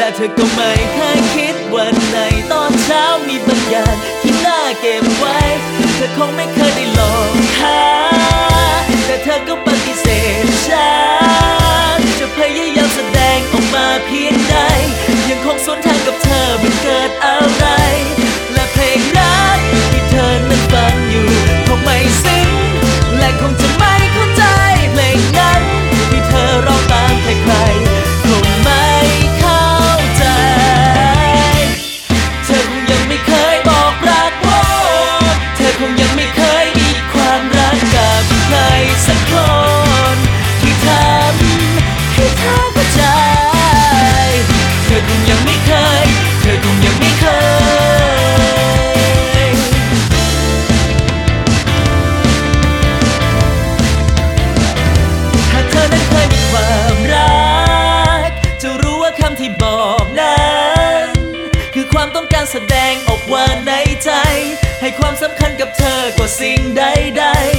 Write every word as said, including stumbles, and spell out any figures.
เธอก็ไม่เคยคิดว่าในตอนเช้ามีบางอย่างที่น่าเก็บไว้เธอคงไม่เคยได้ลองหาแต่เธอก็ปฏิเสธฉันจะพยายามแสดงออกมาเพียงใดยังคงสวนทางกับเธอมันเกิดอะไรและเพลงรักที่เธอนั้นฟังอยู่คงไม่ซึ้งและคงจะไม่เข้าใจเพลงนั้นที่เธอร้องตามใครๆคงไม่เข้าใจเธอคงยังไม่เคยบอกรักว่าเธอคงยังไม่เคยมีความรักกับใครสักคนที่ทำให้เธอเข้าใจเธอคงยังไม่เคยเธอคงยังไม่เคยหากเธอนั้นเคยมีความรักจะรู้ว่าคำที่บอกนั้นคือความต้องการแสดงออกว่าในใจให้ความสำคัญกับเธอกว่าสิ่งใดๆ